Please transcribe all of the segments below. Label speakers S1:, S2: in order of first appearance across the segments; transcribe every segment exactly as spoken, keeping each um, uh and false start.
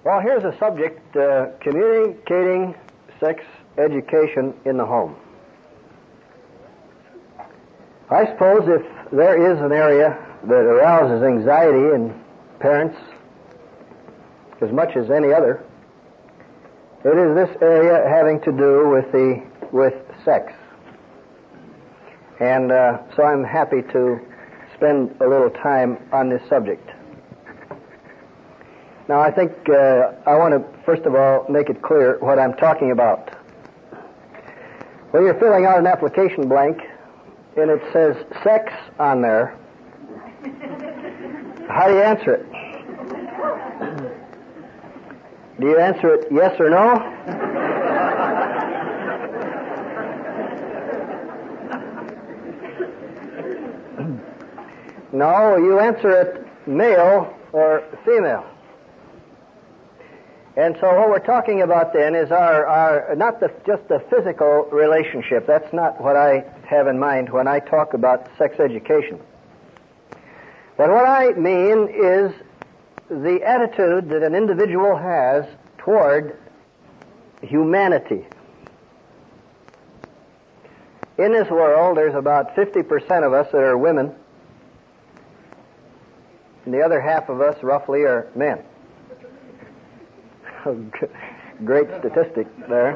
S1: Well, here's a subject, uh, communicating sex education in the home. I suppose if there is an area that arouses anxiety in parents as much as any other, it is this area having to do with the with sex. And uh, so I'm happy to spend a little time on this subject. Now, I think uh, I want to, first of all, make it clear what I'm talking about. When you're filling out an application blank and it says sex on there, how do you answer it? Do you answer it yes or no? No, you answer it male or female. And so what we're talking about then is our, our not the, just the physical relationship. That's not what I have in mind when I talk about sex education. But what I mean is the attitude that an individual has toward humanity. In this world, there's about fifty percent of us that are women, and the other half of us, roughly, are men. Great statistic there.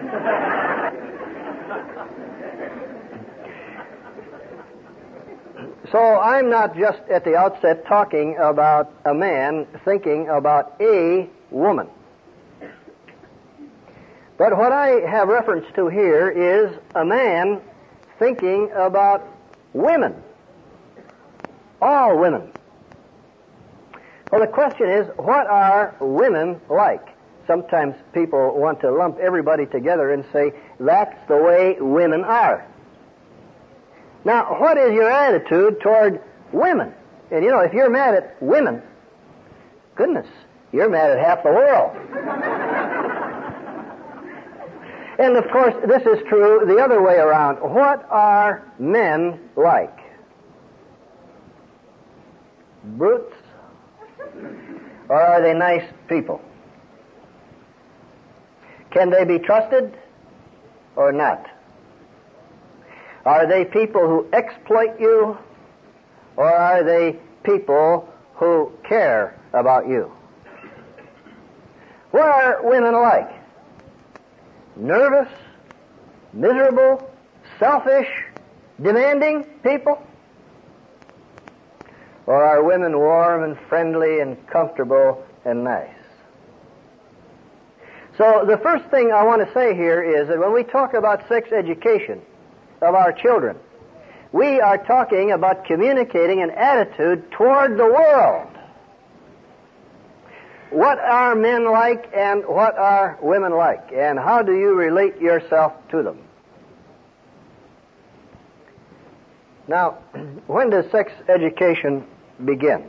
S1: So I'm not just at the outset talking about a man thinking about a woman. But what I have reference to here is a man thinking about women. All women. Well, the question is, what are women like? Sometimes people want to lump everybody together and say, that's the way women are. Now, what is your attitude toward women? And you know, if you're mad at women, goodness, you're mad at half the world. And of course, this is true the other way around. What are men like? Brutes? Or are they nice people? Can they be trusted or not? Are they people who exploit you, or are they people who care about you? What are women like? Nervous, miserable, selfish, demanding people? Or are women warm and friendly and comfortable and nice? So the first thing I want to say here is that when we talk about sex education of our children, we are talking about communicating an attitude toward the world. What are men like and what are women like? And how do you relate yourself to them? Now, when does sex education begin?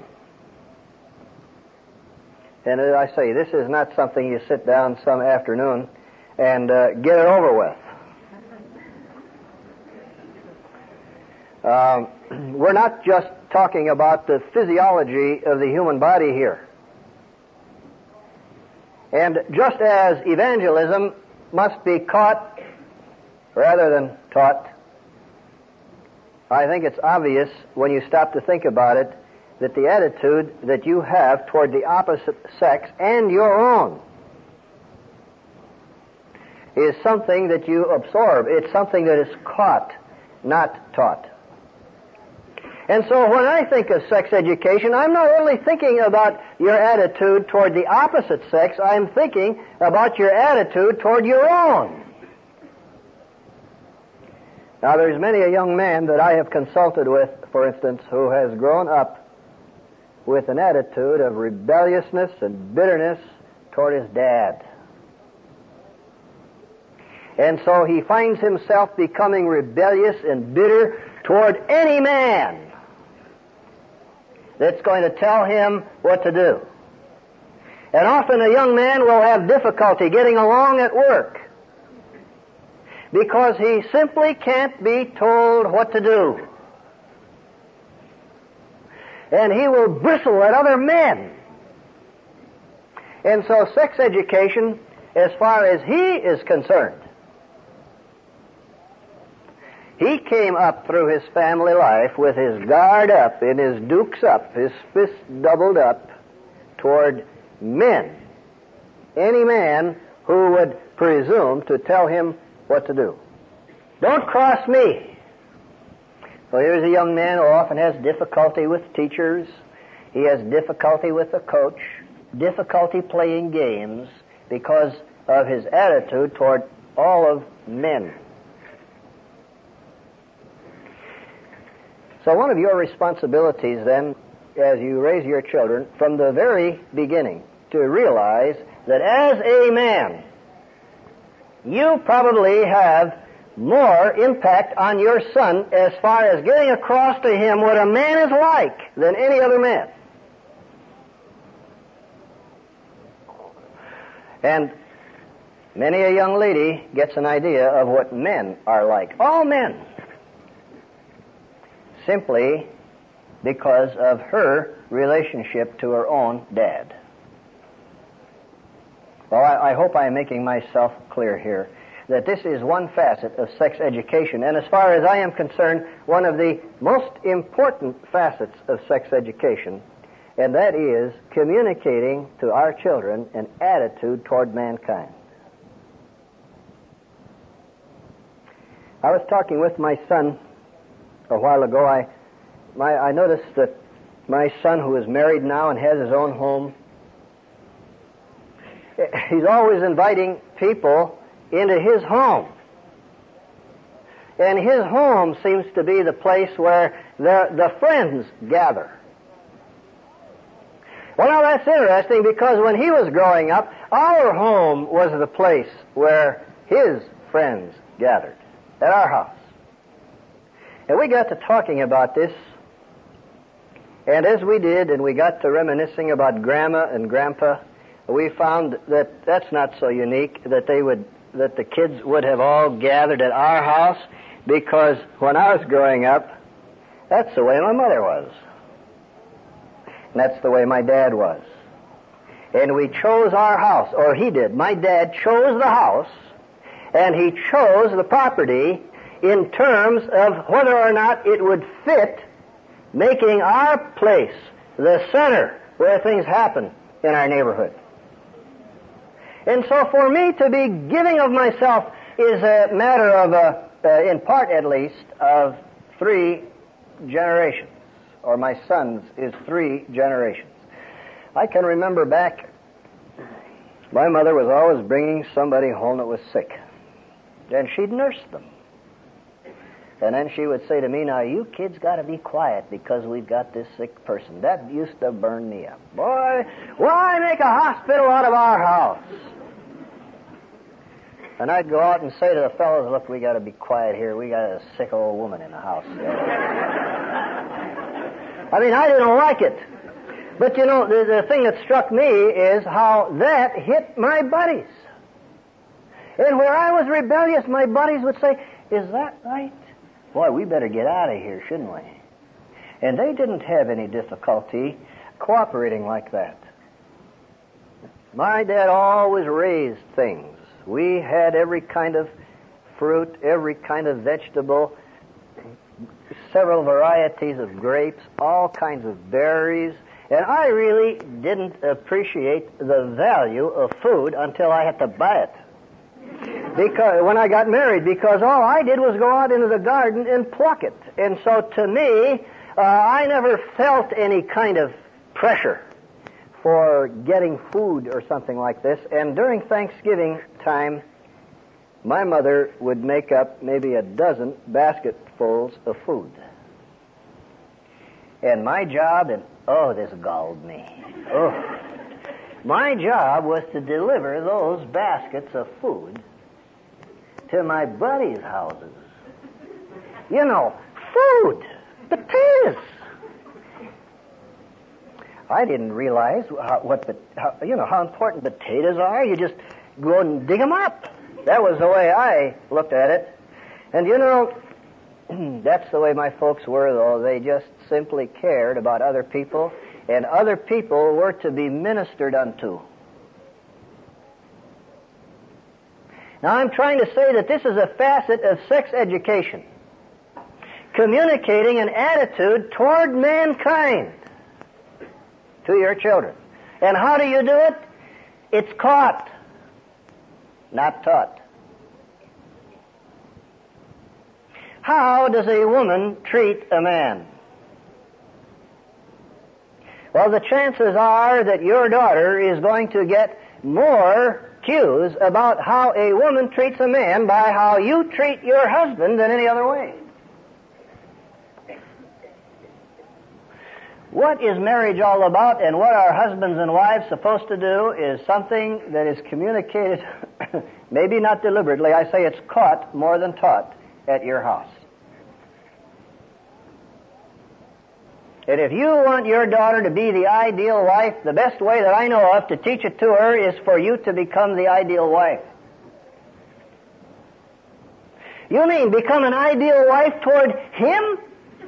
S1: And as I say, this is not something you sit down some afternoon and uh, get it over with. Um, we're not just talking about the physiology of the human body here. And just as evangelism must be caught rather than taught, I think it's obvious when you stop to think about it that the attitude that you have toward the opposite sex and your own is something that you absorb. It's something that is caught, not taught. And so when I think of sex education, I'm not only thinking about your attitude toward the opposite sex, I'm thinking about your attitude toward your own. Now, there's many a young man that I have consulted with, for instance, who has grown up with an attitude of rebelliousness and bitterness toward his dad. And so he finds himself becoming rebellious and bitter toward any man that's going to tell him what to do. And often a young man will have difficulty getting along at work because he simply can't be told what to do. And he will bristle at other men. And so sex education, as far as he is concerned, he came up through his family life with his guard up and his dukes up, his fists doubled up toward men. Any man who would presume to tell him what to do. Don't cross me. Well, here's a young man who often has difficulty with teachers. He has difficulty with the coach, difficulty playing games because of his attitude toward all of men. So one of your responsibilities then, as you raise your children, from the very beginning, to realize that as a man, you probably have more impact on your son as far as getting across to him what a man is like than any other man. And many a young lady gets an idea of what men are like. All men. Simply because of her relationship to her own dad. Well, I, I hope I am making myself clear here that this is one facet of sex education, and as far as I am concerned, one of the most important facets of sex education, and that is communicating to our children an attitude toward mankind. I was talking with my son a while ago. I, my, I noticed that my son, who is married now and has his own home, he's always inviting people into his home. And his home seems to be the place where the, the friends gather. Well, now that's interesting because when he was growing up, our home was the place where his friends gathered, at our house. And we got to talking about this, and as we did, and we got to reminiscing about Grandma and Grandpa, we found that that's not so unique, that they would, that the kids would have all gathered at our house, because when I was growing up, that's the way my mother was. And that's the way my dad was. And we chose our house, or he did. My dad chose the house, and he chose the property in terms of whether or not it would fit making our place the center where things happen in our neighborhood. And so for me to be giving of myself is a matter of, uh, uh, in part at least, of three generations, or my son's is three generations. I can remember back, my mother was always bringing somebody home that was sick, and she'd nurse them. And then she would say to me, now you kids got to be quiet because we've got this sick person. That used to burn me up. Boy, why make a hospital out of our house? And I'd go out and say to the fellows, look, we got to be quiet here. We got a sick old woman in the house. I mean, I didn't like it. But, you know, the, the thing that struck me is how that hit my buddies. And where I was rebellious, my buddies would say, is that right? Boy, we better get out of here, shouldn't we? And they didn't have any difficulty cooperating like that. My dad always raised things. We had every kind of fruit, every kind of vegetable, several varieties of grapes, all kinds of berries, and I really didn't appreciate the value of food until I had to buy it. Because when I got married, because all I did was go out into the garden and pluck it. And so to me, uh, I never felt any kind of pressure for getting food or something like this. And during Thanksgiving time, my mother would make up maybe a dozen basketfuls of food. And my job, and oh, this galled me. Oh. My job was to deliver those baskets of food to my buddies' houses. You know, food, potatoes. I didn't realize how, what, how, you know, how important potatoes are. You just go and dig them up. That was the way I looked at it. And you know, that's the way my folks were, though. They just simply cared about other people, and other people were to be ministered unto. Now, I'm trying to say that this is a facet of sex education, communicating an attitude toward mankind to your children. And how do you do it? It's caught, not taught. How does a woman treat a man? Well, the chances are that your daughter is going to get more cues about how a woman treats a man by how you treat your husband than any other way. What is marriage all about, and what are husbands and wives supposed to do is something that is communicated, maybe not deliberately, I say it's caught more than taught at your house. And if you want your daughter to be the ideal wife, the best way that I know of to teach it to her is for you to become the ideal wife. You mean become an ideal wife toward him?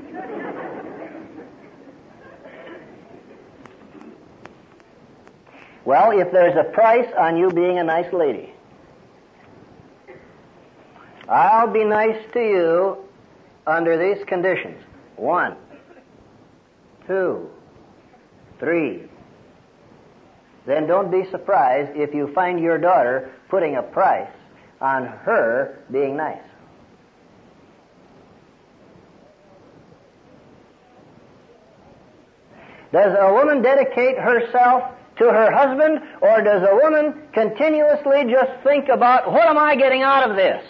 S1: Well, if there's a price on you being a nice lady, I'll be nice to you under these conditions. One, two, three. Then don't be surprised if you find your daughter putting a price on her being nice. Does a woman dedicate herself to her husband, or does a woman continuously just think about, what am I getting out of this?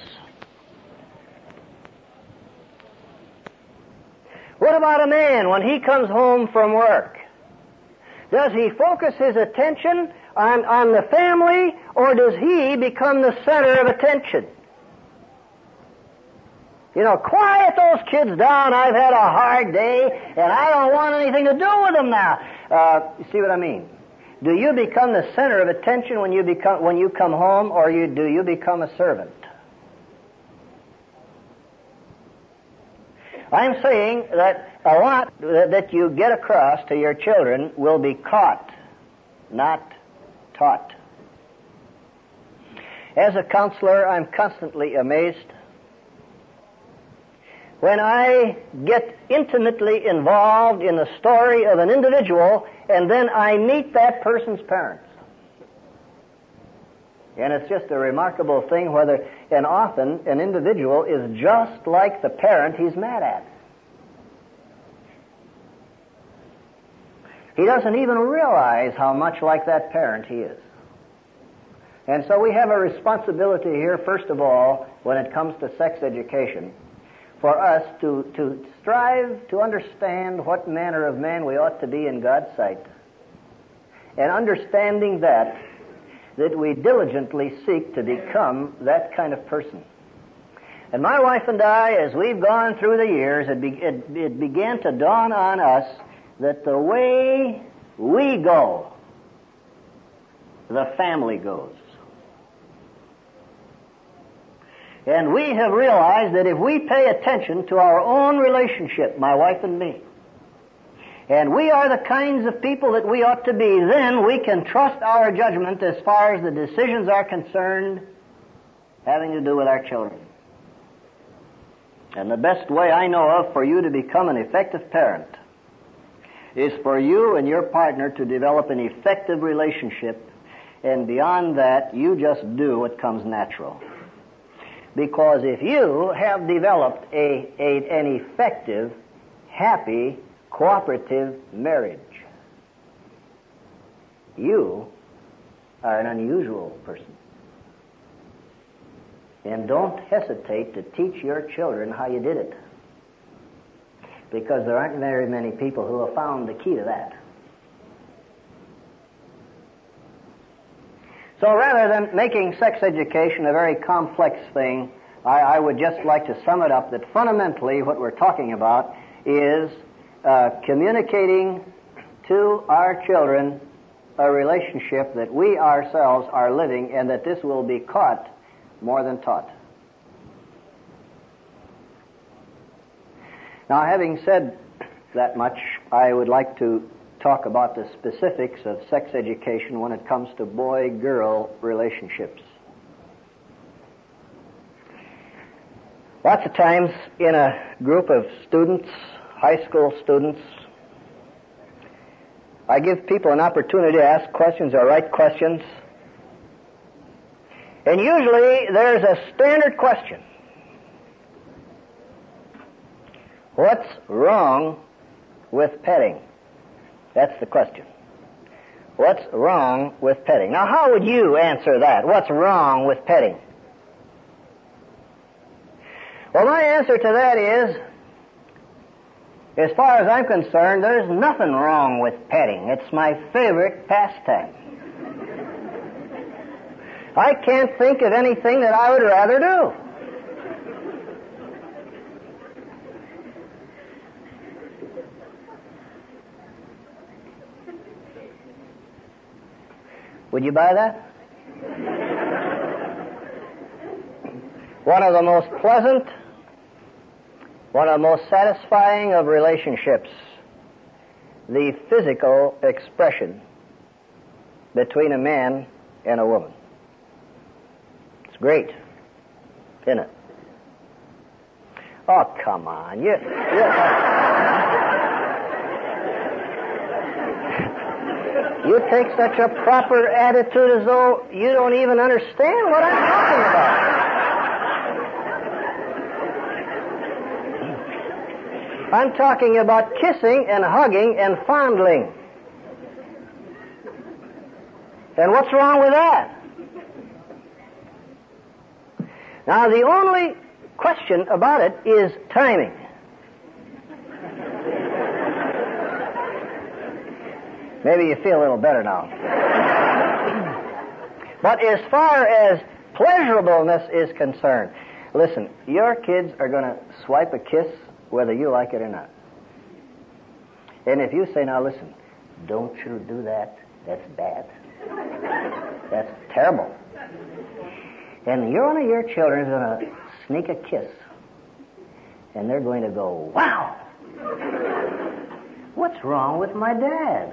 S1: What about a man when he comes home from work? Does he focus his attention on, on the family, or does he become the center of attention? You know, quiet those kids down. I've had a hard day, and I don't want anything to do with them now. Uh, you see what I mean? Do you become the center of attention when you become when you come home, or you, do you become a servant? I'm saying that a lot that you get across to your children will be caught, not taught. As a counselor, I'm constantly amazed when I get intimately involved in the story of an individual, and then I meet that person's parents. And it's just a remarkable thing whether, and often, an individual is just like the parent he's mad at. He doesn't even realize how much like that parent he is. And so we have a responsibility here, first of all, when it comes to sex education, for us to, to strive to understand what manner of man we ought to be in God's sight. And understanding that, that we diligently seek to become that kind of person. And my wife and I, as we've gone through the years, it, be, it, it began to dawn on us that the way we go, the family goes. And we have realized that if we pay attention to our own relationship, my wife and me, and we are the kinds of people that we ought to be, then we can trust our judgment as far as the decisions are concerned having to do with our children. And the best way I know of for you to become an effective parent is for you and your partner to develop an effective relationship, and beyond that, you just do what comes natural. Because if you have developed a, a, an effective, happy, cooperative marriage, you are an unusual person. And don't hesitate to teach your children how you did it. Because there aren't very many people who have found the key to that. So rather than making sex education a very complex thing, I, I would just like to sum it up that fundamentally what we're talking about is uh, communicating to our children a relationship that we ourselves are living, and that this will be caught more than taught. Now, having said that much, I would like to talk about the specifics of sex education when it comes to boy-girl relationships. Lots of times in a group of students, high school students, I give people an opportunity to ask questions or write questions. And usually there's a standard question. What's wrong with petting? That's the question. What's wrong with petting? Now, how would you answer that? What's wrong with petting? Well, my answer to that is, as far as I'm concerned, there's nothing wrong with petting. It's my favorite pastime. I can't think of anything that I would rather do. Would you buy that? One of the most pleasant, one of the most satisfying of relationships, the physical expression between a man and a woman. It's great, isn't it? Oh, come on. You, you, you take such a proper attitude as though you don't even understand what I'm talking about. I'm talking about kissing and hugging and fondling. And what's wrong with that? Now, the only question about it is timing. Maybe you feel a little better now. But as far as pleasurableness is concerned, listen, your kids are going to swipe a kiss whether you like it or not. And if you say, now listen, don't you do that, that's bad. That's terrible. And you're one of your children is going to sneak a kiss. And they're going to go, wow! What's wrong with my dad?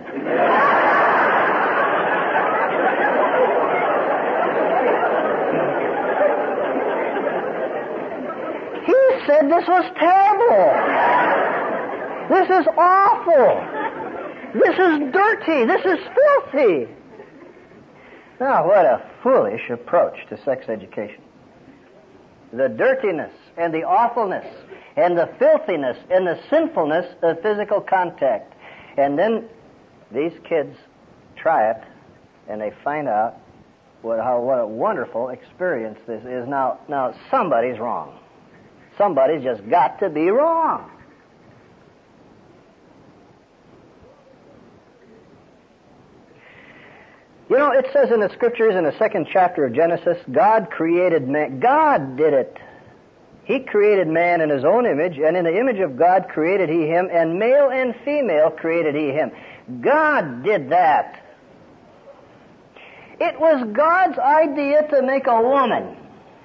S1: He said this was terrible. This is awful. This is dirty. This is filthy. Now, what a foolish approach to sex education. The dirtiness and the awfulness and the filthiness and the sinfulness of physical contact. And then these kids try it and they find out what, how, what a wonderful experience this is. Now, now somebody's wrong. Somebody's just got to be wrong. You know, it says in the Scriptures in the second chapter of Genesis, God created man. God did it. He created man in his own image, and in the image of God created he him, and male and female created he him. God did that. It was God's idea to make a woman.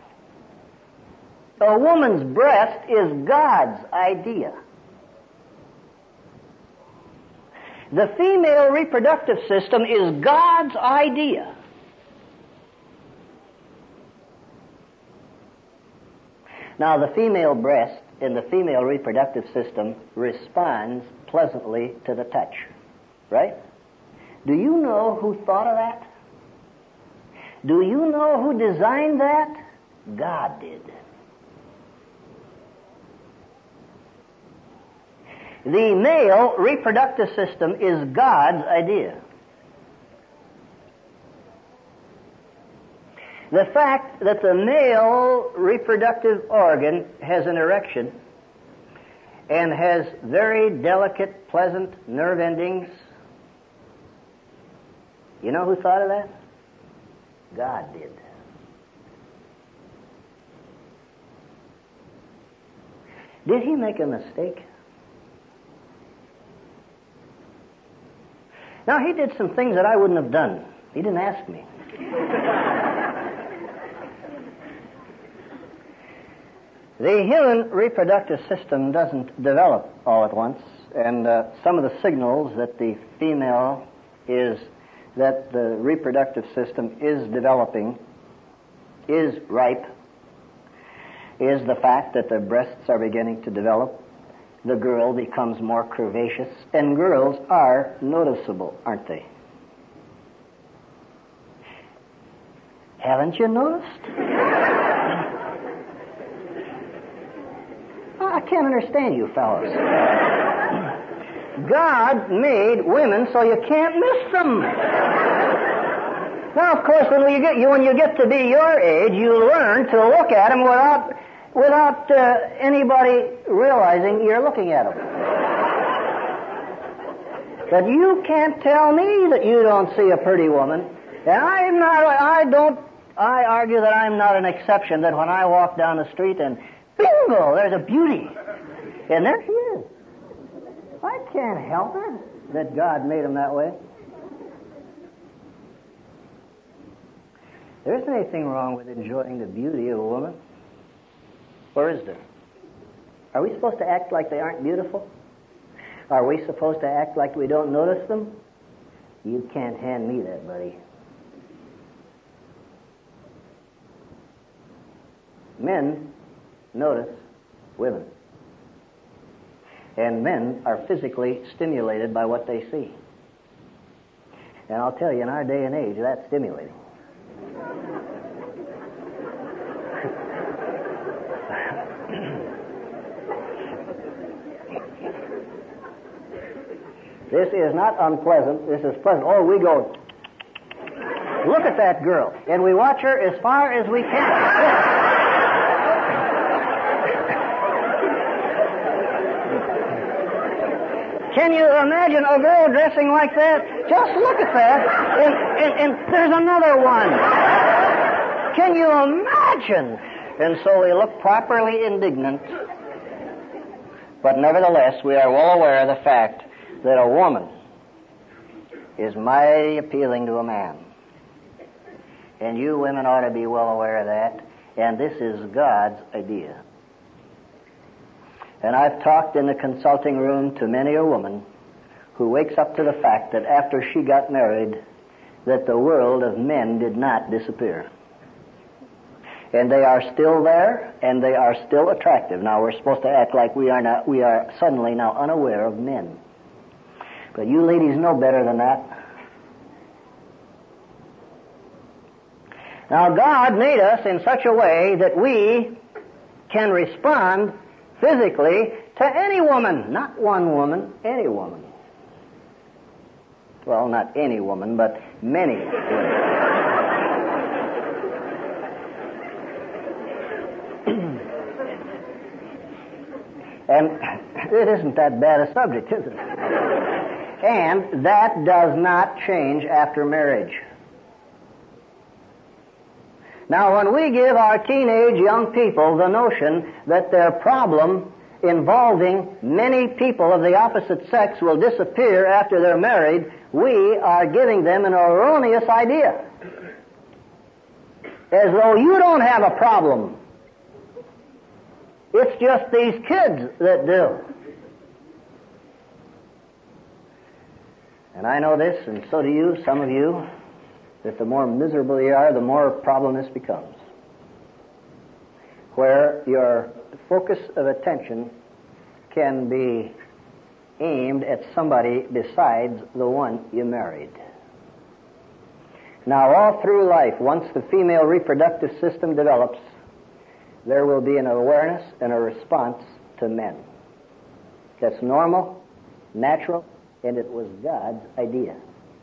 S1: A woman's breast is God's idea. The female reproductive system is God's idea. Now, the female breast in the female reproductive system responds pleasantly to the touch, right? Do you know who thought of that? Do you know who designed that? God did. The male reproductive system is God's idea. The fact that the male reproductive organ has an erection and has very delicate, pleasant nerve endings, you know who thought of that? God did. Did he make a mistake? Now, he did some things that I wouldn't have done. He didn't ask me. The human reproductive system doesn't develop all at once, and uh, some of the signals that the female is, that the reproductive system is developing, is ripe. is the fact that the breasts are beginning to develop. The girl becomes more curvaceous, and girls are noticeable, aren't they? Haven't you noticed? I can't understand you fellows. God made women so you can't miss them. Now, of course, when you get you when you get to be your age, you learn to look at them without without uh, anybody realizing you're looking at them. But you can't tell me that you don't see a pretty woman, and I'm not. I don't. I argue that I'm not an exception. That when I walk down the street and bingo, there's a beauty, and there she is. I can't help it that God made them that way. There isn't anything wrong with enjoying the beauty of a woman. Or is there? Are we supposed to act like they aren't beautiful? Are we supposed to act like we don't notice them? You can't hand me that, buddy. Men notice women. And men are physically stimulated by what they see. And I'll tell you, in our day and age, that's stimulating. This is not unpleasant. This is pleasant. Oh, we go, look at that girl. And we watch her as far as we can. Can you imagine a girl dressing like that? Just look at that. And, and, and there's another one. Can you imagine? And so we look properly indignant. But nevertheless, we are well aware of the fact that a woman is mighty appealing to a man. And you women ought to be well aware of that. And this is God's idea. And I've talked in the consulting room to many a woman who wakes up to the fact that after she got married, that the world of men did not disappear. And they are still there, and they are still attractive. Now, we're supposed to act like we are not, we are suddenly now unaware of men. But you ladies know better than that. Now, God made us in such a way that we can respond physically to any woman. Not one woman, any woman. Well, not any woman, but many women. And it isn't that bad a subject, is it? And that does not change after marriage. Now, when we give our teenage young people the notion that their problem involving many people of the opposite sex will disappear after they're married, we are giving them an erroneous idea. As though you don't have a problem. It's just these kids that do. And I know this, and so do you, some of you, that the more miserable you are, the more a problem this becomes. Where your focus of attention can be aimed at somebody besides the one you married. Now, all through life, once the female reproductive system develops, there will be an awareness and a response to men. That's normal, natural, and it was God's idea.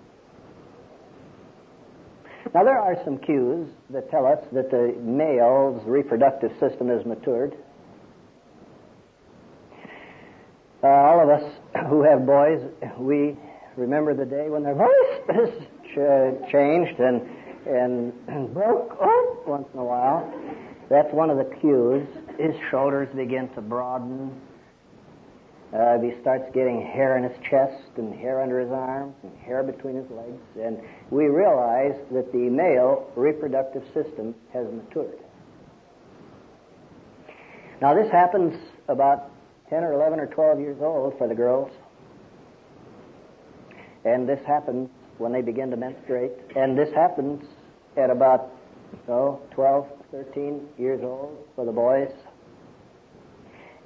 S1: Now, there are some cues that tell us that the male's reproductive system is matured. Uh, all of us who have boys, we remember the day when their voice ch- changed and, and broke oh, once in a while. That's one of the cues. His shoulders begin to broaden. Uh, he starts getting hair in his chest and hair under his arms and hair between his legs. And we realize that the male reproductive system has matured. Now, this happens about ten or eleven or twelve years old for the girls. And this happens when they begin to menstruate. And this happens at about oh, twelve, thirteen years old for the boys.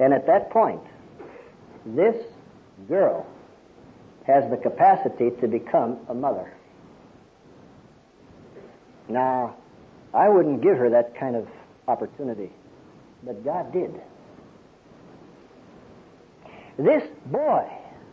S1: And at that point, this girl has the capacity to become a mother. Now, I wouldn't give her that kind of opportunity, but God did. This boy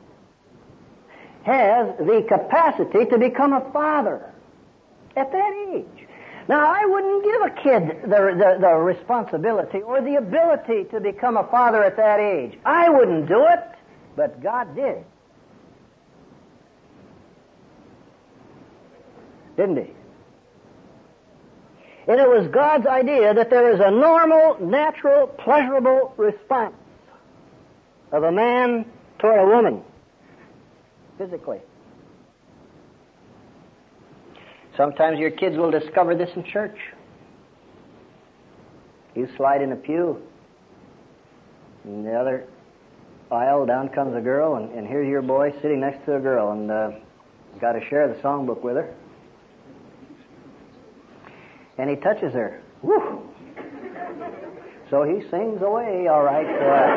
S1: has the capacity to become a father at that age. Now, I wouldn't give a kid the, the, the responsibility or the ability to become a father at that age. I wouldn't do it, but God did. Didn't He? And it was God's idea that there is a normal, natural, pleasurable response of a man toward a woman, physically. Sometimes your kids will discover this in church. You slide in a pew, in the other aisle, down comes a girl, and, and here's your boy sitting next to a girl, and uh, got to share the songbook with her. And he touches her. Woo! So he sings away, all right.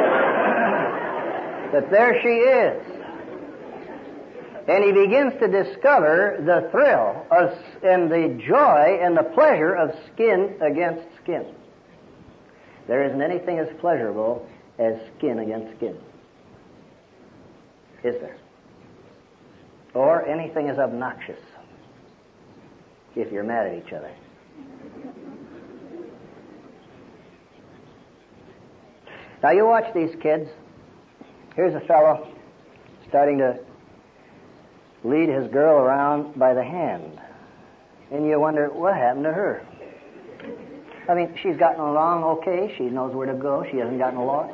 S1: Uh, but there she is. And he begins to discover the thrill of, and the joy and the pleasure of skin against skin. There isn't anything as pleasurable as skin against skin. Is there? Or anything as obnoxious if you're mad at each other. Now you watch these kids. Here's a fellow starting to lead his girl around by the hand. And you wonder, what happened to her? I mean, she's gotten along okay. She knows where to go. She hasn't gotten lost.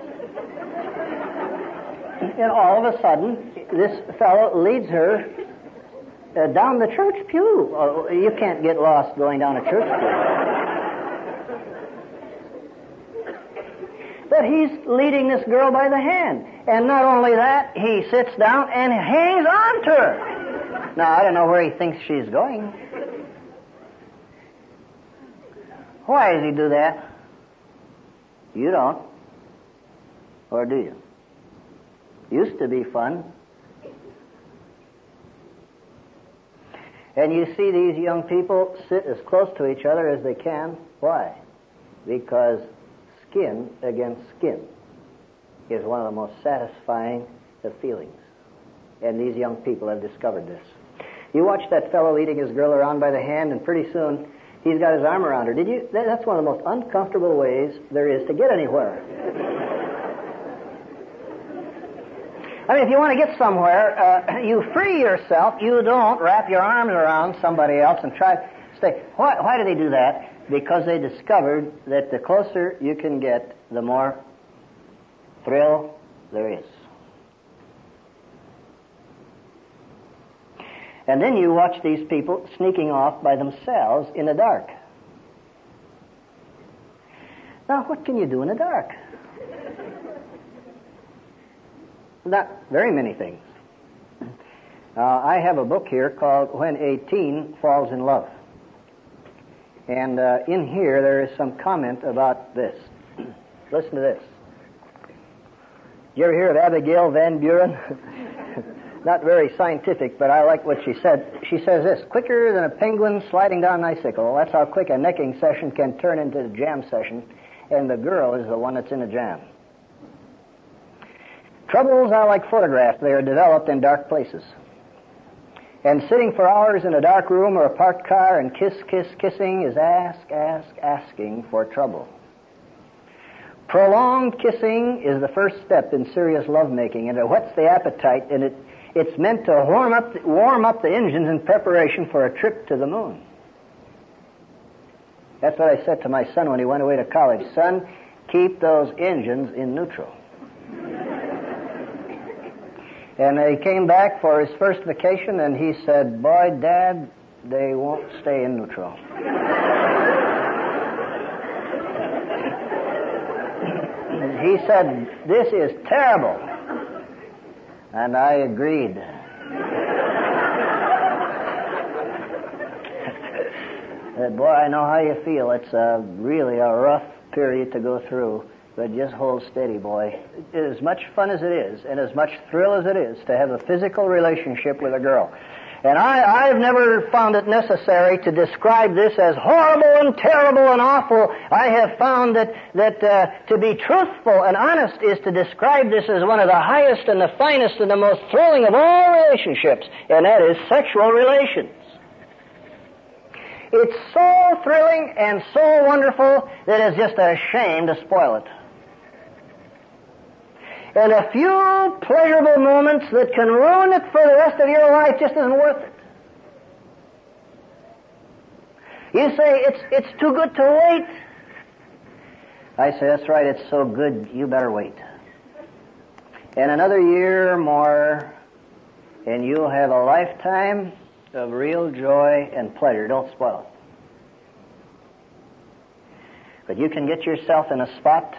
S1: And all of a sudden, this fellow leads her uh, down the church pew. Oh, you can't get lost going down a church pew. But he's leading this girl by the hand. And not only that, he sits down and hangs on to her. Now, I don't know where he thinks she's going. Why does he do that? You don't. Or do you? Used to be fun. And you see these young people sit as close to each other as they can. Why? Because skin against skin is one of the most satisfying of feelings. And these young people have discovered this. You watch that fellow leading his girl around by the hand, and pretty soon he's got his arm around her. Did you? That's one of the most uncomfortable ways there is to get anywhere. I mean, if you want to get somewhere, uh, you free yourself. You don't wrap your arms around somebody else and try to stay. Why, why do they do that? Because they discovered that the closer you can get, the more thrill there is. And then you watch these people sneaking off by themselves in the dark. Now, what can you do in the dark? Not very many things. Uh, I have a book here called When a Teen Falls in Love. And uh, in here there is some comment about this. Listen to this. You ever hear of Abigail Van Buren? Not very scientific, but I like what she said. She says this: quicker than a penguin sliding down an icicle. That's how quick a necking session can turn into a jam session, and the girl is the one that's in a jam. Troubles are like photographs. They are developed in dark places. And sitting for hours in a dark room or a parked car and kiss, kiss, kissing is ask, ask, asking for trouble. Prolonged kissing is the first step in serious lovemaking, and it whets the appetite, and it, it's meant to warm up, the, warm up the engines in preparation for a trip to the moon. That's what I said to my son when he went away to college. Son, keep those engines in neutral. And he came back for his first vacation, and he said, boy, Dad, they won't stay in neutral. He said, this is terrible. And I agreed. Said, boy, I know how you feel. It's a, really a rough period to go through. But just hold steady, boy. As much fun as it is, and as much thrill as it is to have a physical relationship with a girl. And I, I've never found it necessary to describe this as horrible and terrible and awful. I have found that, that uh, to be truthful and honest is to describe this as one of the highest and the finest and the most thrilling of all relationships, and that is sexual relations. It's so thrilling and so wonderful that it's just a shame to spoil it. And a few pleasurable moments that can ruin it for the rest of your life just isn't worth it. You say, it's it's too good to wait. I say, that's right, it's so good, you better wait. And another year or more, and you'll have a lifetime of real joy and pleasure. Don't spoil it. But you can get yourself in a spot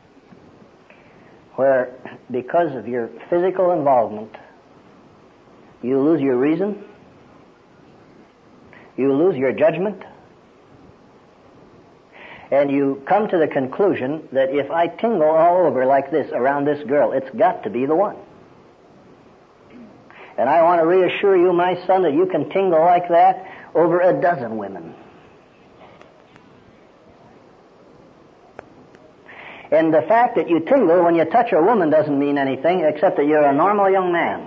S1: where, because of your physical involvement, you lose your reason, you lose your judgment, and you come to the conclusion that if I tingle all over like this around this girl, it's got to be the one. And I want to reassure you, my son, that you can tingle like that over a dozen women. And the fact that you tingle when you touch a woman doesn't mean anything except that you're a normal young man.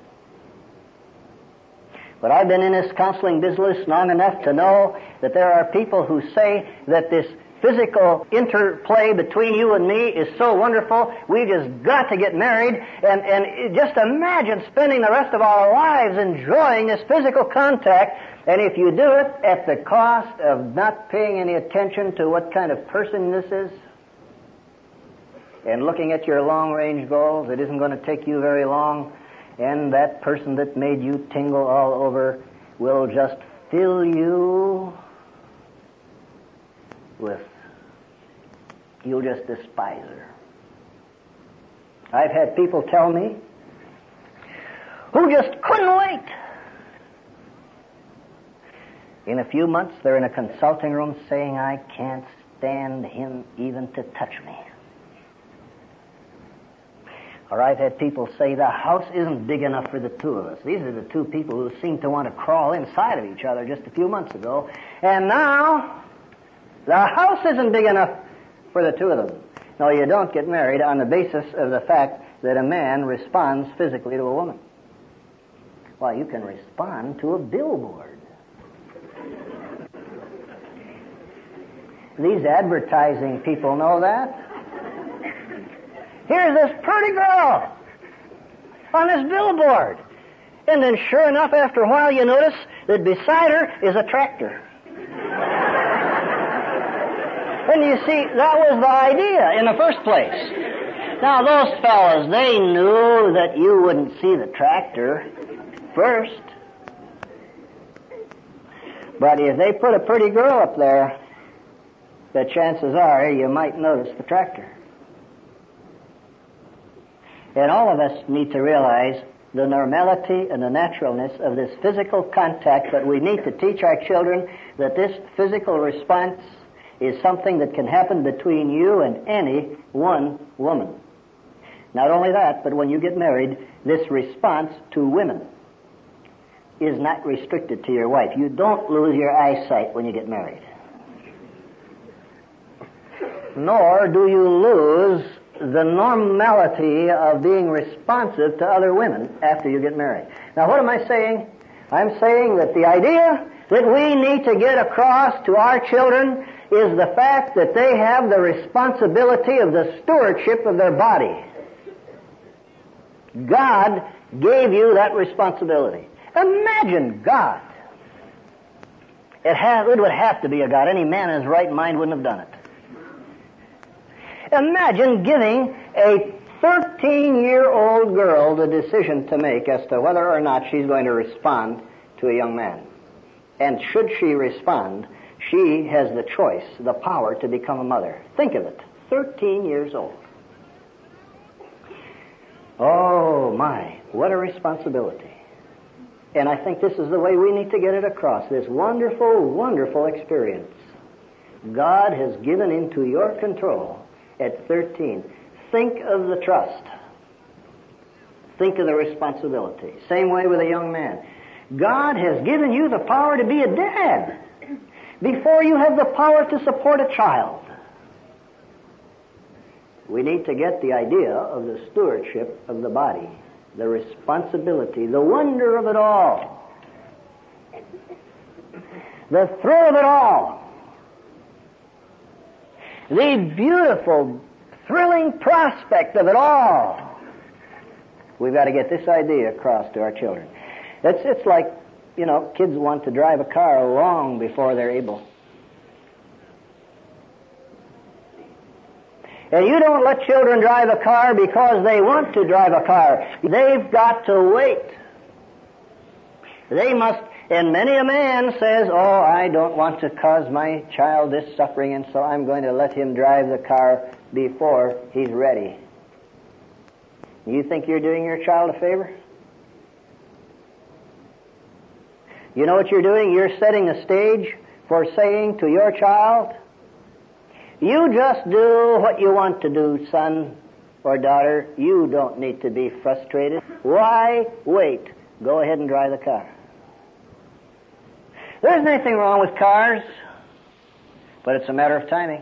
S1: But I've been in this counseling business long enough to know that there are people who say that this physical interplay between you and me is so wonderful, we've just got to get married, and, and just imagine spending the rest of our lives enjoying this physical contact, and if you do it at the cost of not paying any attention to what kind of person this is, and looking at your long-range goals, it isn't going to take you very long, and that person that made you tingle all over will just fill you with, you'll just despise her. I've had people tell me who just couldn't wait. In a few months, they're in a consulting room saying, I can't stand him even to touch me. Or I've had people say, the house isn't big enough for the two of us. These are the two people who seemed to want to crawl inside of each other just a few months ago. And now, the house isn't big enough for the two of them. No, you don't get married on the basis of the fact that a man responds physically to a woman. Well, you can respond to a billboard. These advertising people know that. Here's this pretty girl on this billboard. And then sure enough, after a while, you notice that beside her is a tractor. And you see, that was the idea in the first place. Now, those fellas, they knew that you wouldn't see the tractor first. But if they put a pretty girl up there, the chances are you might notice the tractor. And all of us need to realize the normality and the naturalness of this physical contact, but we need to teach our children that this physical response is something that can happen between you and any one woman. Not only that, but when you get married, this response to women is not restricted to your wife. You don't lose your eyesight when you get married. Nor do you lose the normality of being responsive to other women after you get married. Now, what am I saying? I'm saying that the idea that we need to get across to our children is the fact that they have the responsibility of the stewardship of their body. God gave you that responsibility. Imagine God. It, has, it would have to be a God. Any man in his right mind wouldn't have done it. Imagine giving a thirteen-year-old girl the decision to make as to whether or not she's going to respond to a young man. And should she respond, she has the choice, the power to become a mother. Think of it, thirteen years old. Oh my, what a responsibility. And I think this is the way we need to get it across, this wonderful, wonderful experience. God has given into your control at thirteen. Think of the trust. Think of the responsibility. Same way with a young man. God has given you the power to be a dad before you have the power to support a child. We need to get the idea of the stewardship of the body, the responsibility, the wonder of it all, the thrill of it all, the beautiful, thrilling prospect of it all. We've got to get this idea across to our children. It's, it's like, you know, kids want to drive a car long before they're able. And you don't let children drive a car because they want to drive a car. They've got to wait. They must, and many a man says, oh, I don't want to cause my child this suffering, and so I'm going to let him drive the car before he's ready. You think you're doing your child a favor? You know what you're doing? You're setting the stage for saying to your child, you just do what you want to do, son or daughter. You don't need to be frustrated. Why wait? Go ahead and drive the car. There isn't anything wrong with cars, but it's a matter of timing.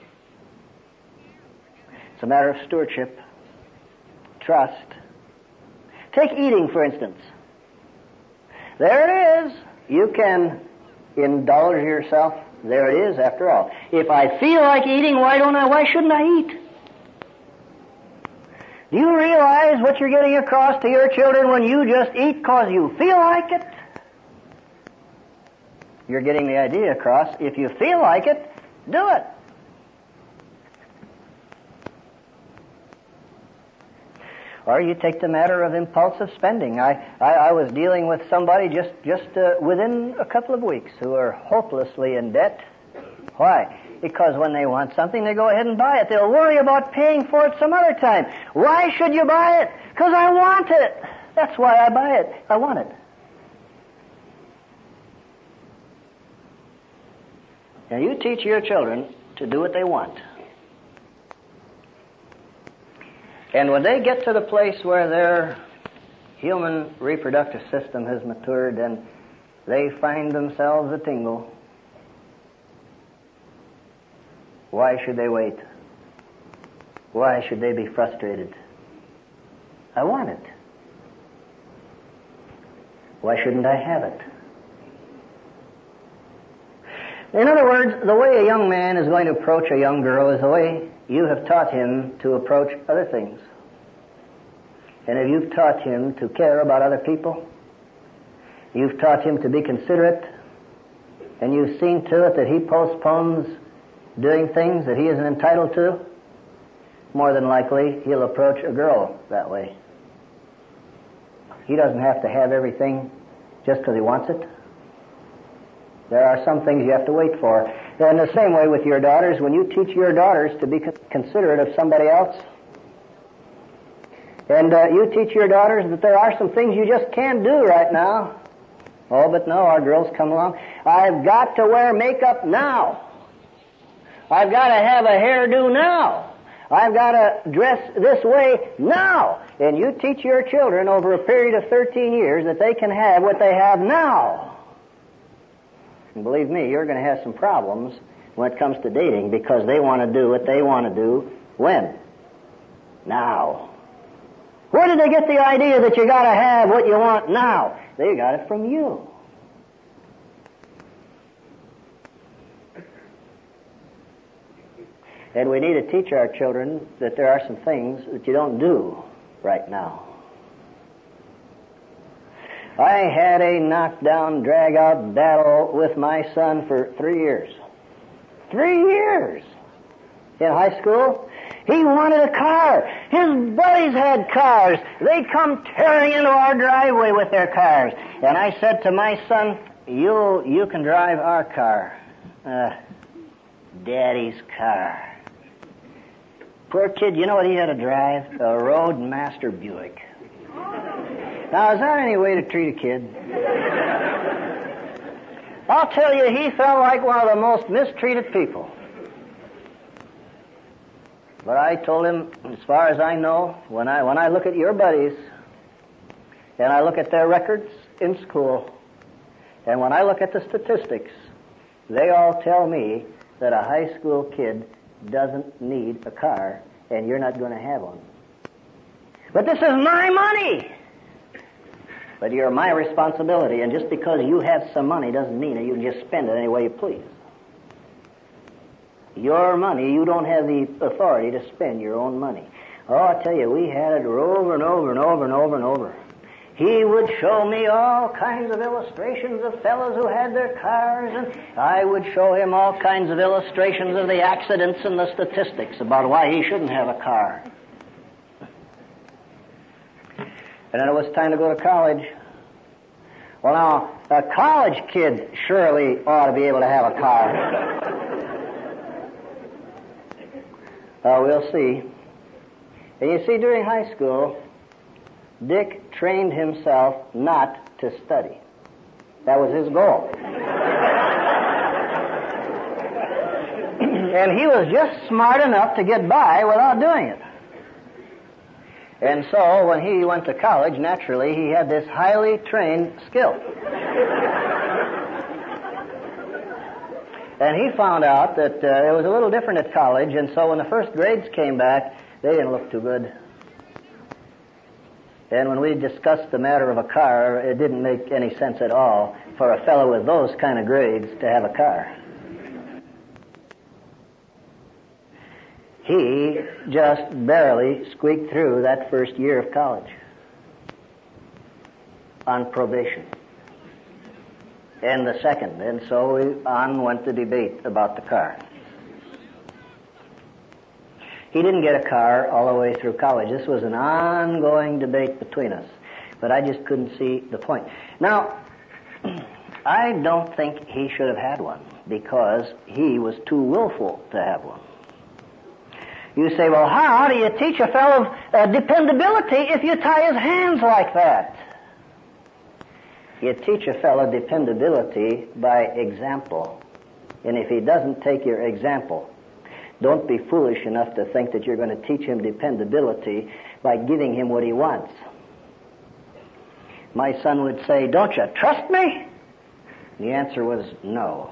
S1: It's a matter of stewardship, trust. Take eating, for instance. There it is. You can indulge yourself. There it is, after all. If I feel like eating, why don't I? Why shouldn't I eat? Do you realize what you're getting across to your children when you just eat because you feel like it? You're getting the idea across. If you feel like it, do it. Or you take the matter of impulsive spending. I, I, I was dealing with somebody just, just uh, within a couple of weeks who are hopelessly in debt. Why? Because when they want something, they go ahead and buy it. They'll worry about paying for it some other time. Why should you buy it? Because I want it. That's why I buy it. I want it. Now you teach your children to do what they want. And when they get to the place where their human reproductive system has matured and they find themselves a tingle, why should they wait? Why should they be frustrated? I want it. Why shouldn't I have it? In other words, the way a young man is going to approach a young girl is the way you have taught him to approach other things. And if you've taught him to care about other people, you've taught him to be considerate, and you've seen to it that he postpones doing things that he isn't entitled to, more than likely he'll approach a girl that way. He doesn't have to have everything just because he wants it. There are some things you have to wait for. And the same way with your daughters, when you teach your daughters to be considerate of somebody else, and uh, you teach your daughters that there are some things you just can't do right now. Oh, but no, our girls come along. I've got to wear makeup now. I've got to have a hairdo now. I've got to dress this way now. And you teach your children over a period of thirteen years that they can have what they have now. And believe me, you're going to have some problems when it comes to dating because they want to do what they want to do when? Now. Where did they get the idea that you got to have what you want now? They got it from you. And we need to teach our children that there are some things that you don't do right now. I had a knockdown, drag-out battle with my son for three years. Three years! In high school, he wanted a car. His buddies had cars. They come tearing into our driveway with their cars. And I said to my son, you, you can drive our car. Uh, Daddy's car. Poor kid, you know what he had to drive? A Roadmaster Buick. Now, is that any way to treat a kid? I'll tell you, he felt like one of the most mistreated people. But I told him, as far as I know, when I when I look at your buddies, and I look at their records in school, and when I look at the statistics, they all tell me that a high school kid doesn't need a car, and you're not going to have one. But this is my money! But you're my responsibility, and just because you have some money doesn't mean that you can just spend it any way you please. Your money, you don't have the authority to spend your own money. Oh, I tell you, we had it over and over and over and over and over. He would show me all kinds of illustrations of fellows who had their cars, and I would show him all kinds of illustrations of the accidents and the statistics about why he shouldn't have a car. And then it was time to go to college. Well, now, a college kid surely ought to be able to have a car. Uh, we'll see. And you see, during high school, Dick trained himself not to study. That was his goal. And he was just smart enough to get by without doing it. And so, when he went to college, naturally, he had this highly trained skill. And he found out that uh, it was a little different at college, and so when the first grades came back, they didn't look too good. And when we discussed the matter of a car, it didn't make any sense at all for a fellow with those kind of grades to have a car. He just barely squeaked through that first year of college on probation. And the second, and so we on went the debate about the car. He didn't get a car all the way through college. This was an ongoing debate between us, but I just couldn't see the point. Now, I don't think he should have had one because he was too willful to have one. You say, well, how do you teach a fellow uh, dependability if you tie his hands like that? You teach a fellow dependability by example. And if he doesn't take your example, don't be foolish enough to think that you're going to teach him dependability by giving him what he wants. My son would say, don't you trust me? The answer was no.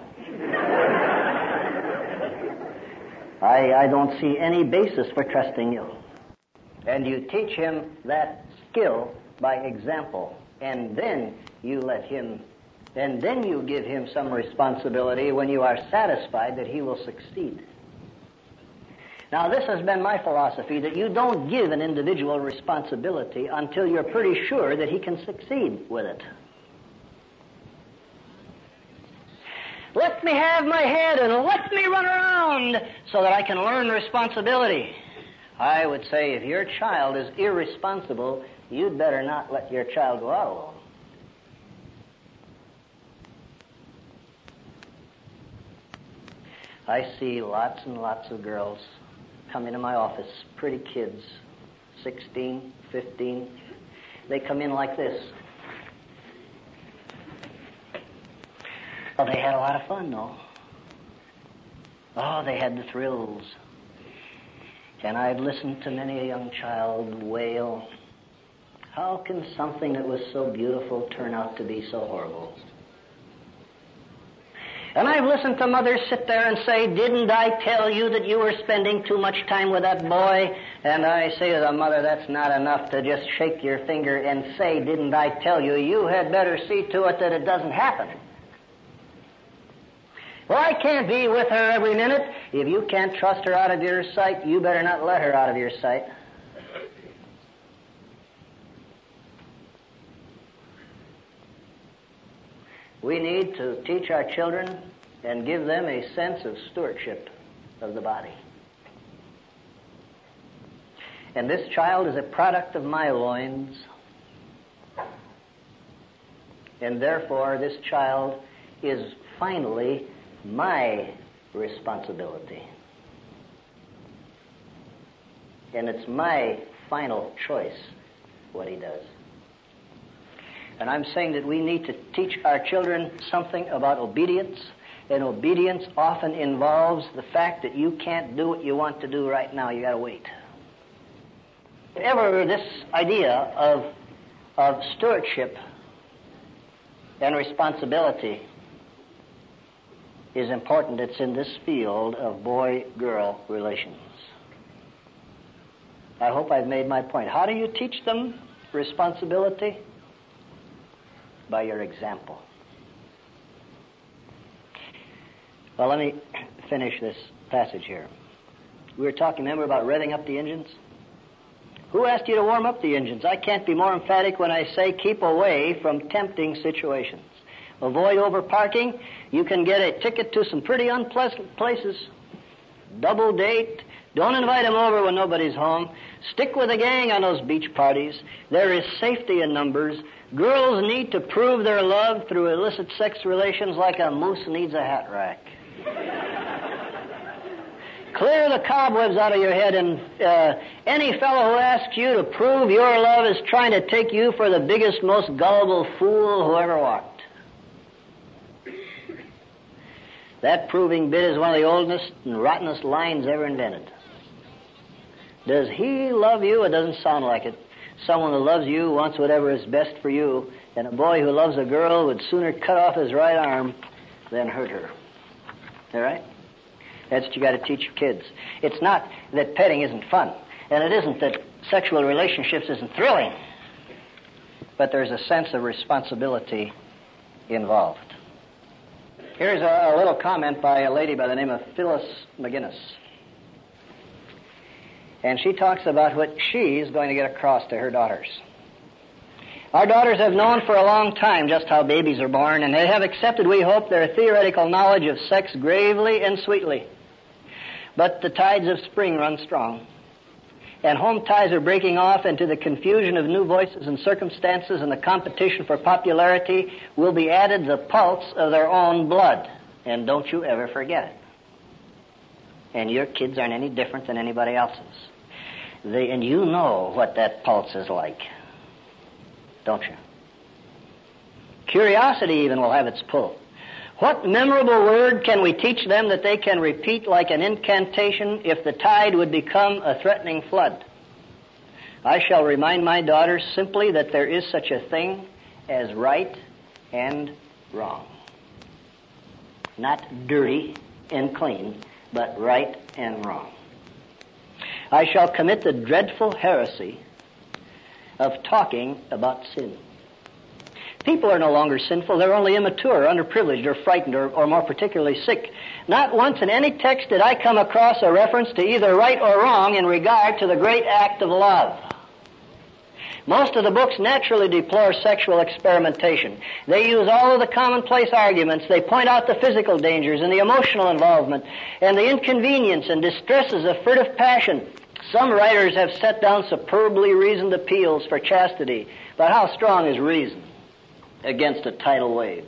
S1: I, I don't see any basis for trusting you. And you teach him that skill by example. And then you let him, and then you give him some responsibility when you are satisfied that he will succeed. Now, this has been my philosophy, that you don't give an individual responsibility until you're pretty sure that he can succeed with it. Let me have my head and let me run around so that I can learn responsibility. I would say if your child is irresponsible, you'd better not let your child go out alone. I see lots and lots of girls come into my office, pretty kids, sixteen, fifteen. They come in like this. Well, they had a lot of fun, though. Oh, they had the thrills. And I've listened to many a young child wail, how can something that was so beautiful turn out to be so horrible? And I've listened to mothers sit there and say, didn't I tell you that you were spending too much time with that boy? And I say to the mother, that's not enough to just shake your finger and say, didn't I tell you? You had better see to it that it doesn't happen. Well, I can't be with her every minute. If you can't trust her out of your sight, you better not let her out of your sight. We need to teach our children and give them a sense of stewardship of the body. And this child is a product of my loins. And therefore, this child is finally my responsibility. And it's my final choice what he does. And I'm saying that we need to teach our children something about obedience
S2: And obedience often involves the fact that you can't do what you want to do right now. You got to wait. If ever this idea of, of stewardship and responsibility is important, it's in this field of boy-girl relations. I hope I've made my point. How do you teach them responsibility? By your example. Well, let me finish this passage here. We were talking, remember, about revving up the engines? Who asked you to warm up the engines? I can't be more emphatic when I say keep away from tempting situations. Avoid overparking. You can get a ticket to some pretty unpleasant places. Double date. Don't invite them over when nobody's home. Stick with the gang on those beach parties. There is safety in numbers. Girls need to prove their love through illicit sex relations like a moose needs a hat rack. Clear the cobwebs out of your head, and uh, any fellow who asks you to prove your love is trying to take you for the biggest, most gullible fool who ever walked. That proving bit is one of the oldest and rottenest lines ever invented. Does he love you? It doesn't sound like it. Someone who loves you wants whatever is best for you, and a boy who loves a girl would sooner cut off his right arm than hurt her. All right? That's what you got to teach your kids. It's not that petting isn't fun, and it isn't that sexual relationships isn't thrilling, but there's a sense of responsibility involved. Here's a, a little comment by a lady by the name of Phyllis McGinnis. And she talks about what she's going to get across to her daughters. Our daughters have known for a long time just how babies are born, and they have accepted, we hope, their theoretical knowledge of sex gravely and sweetly. But the tides of spring run strong, and home ties are breaking off, and to the confusion of new voices and circumstances and the competition for popularity will be added the pulse of their own blood. And don't you ever forget it. And your kids aren't any different than anybody else's. They, and you know what that pulse is like, don't you? Curiosity even will have its pull. What memorable word can we teach them that they can repeat like an incantation if the tide would become a threatening flood? I shall remind my daughters simply that there is such a thing as right and wrong. Not dirty and clean, but right and wrong. I shall commit the dreadful heresy of talking about sin. People are no longer sinful. They're only immature, underprivileged, or frightened, or, or more particularly sick. Not once in any text did I come across a reference to either right or wrong in regard to the great act of love. Most of the books naturally deplore sexual experimentation. They use all of the commonplace arguments. They point out the physical dangers and the emotional involvement and the inconvenience and distresses of furtive passion. Some writers have set down superbly reasoned appeals for chastity, but how strong is reason against a tidal wave?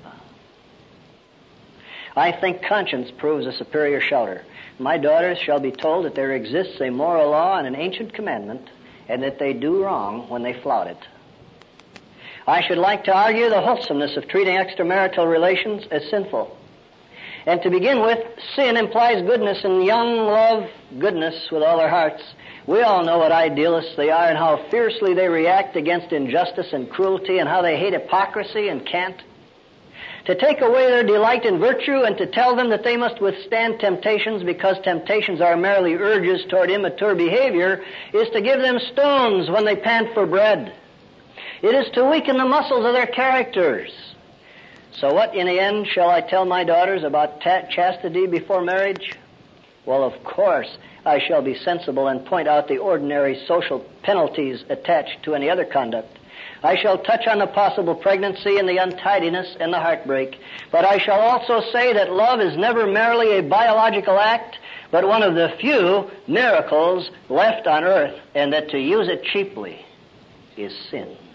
S2: I think conscience proves a superior shelter. My daughters shall be told that there exists a moral law and an ancient commandment, and that they do wrong when they flout it. I should like to argue the wholesomeness of treating extramarital relations as sinful. And to begin with, sin implies goodness, and young love goodness with all their hearts. We all know what idealists they are and how fiercely they react against injustice and cruelty and how they hate hypocrisy and cant. To take away their delight in virtue and to tell them that they must withstand temptations because temptations are merely urges toward immature behavior is to give them stones when they pant for bread. It is to weaken the muscles of their characters. So what, in the end, shall I tell my daughters about ta- chastity before marriage? Well, of course, I shall be sensible and point out the ordinary social penalties attached to any other conduct. I shall touch on the possible pregnancy and the untidiness and the heartbreak. But I shall also say that love is never merely a biological act, but one of the few miracles left on earth, and that to use it cheaply is sin.